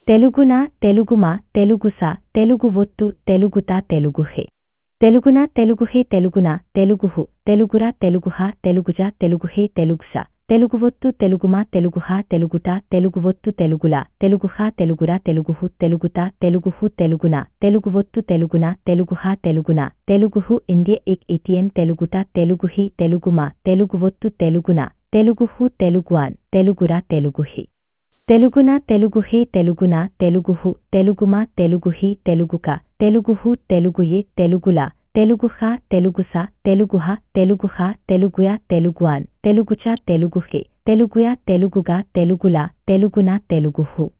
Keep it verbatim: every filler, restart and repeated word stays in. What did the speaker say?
తెలుగున తెలుగుమా తెలుగుస తెలుగు ఒత్తు తెలుగుతా తెలుగుహే తెలుగున తెలుగుహే తెలుగున తెలుగుహు తెలుగురా తెలుగుహ తెలుగుజ తెలుగుహే తెలుగుస తెలుగు ఒత్తు తెలుగుమా తెలుగుహ తెలుగుతా తెలుగు ఒత్తు తెలుగులా తెలుగుహ తెలుగురా తెలుగుహు తెలుగుతా తెలుగుహు తెలుగున తెలుగు ఒత్తు తెలుగున తెలుగుహ తెలుగున తెలుగుహు ఇండియ ఇక్ ఇటియన్ తెలుగుతా తెలుగుహి తెలుగుమా తెలుగు ఒత్తు తెలుగున తెలుగుహు తెలుగువాన్ తెలుగురా తెలుగుహి తెలుగున తెలుగుహే తెలుగున తెలుగుహు తెలుగుమా తెలుగుహి తెలుగుక తెలుగుహు తెలుగుయే తెలుగులా తెలుగుహ తెలుగుస తెలుగుహ తెలుగుహ తెలుగుయా తెలుగువాన్ తెలుగుచ తెలుగుహే తెలుగుయా తెలుగుగా తెలుగులా తెలుగున తెలుగుహు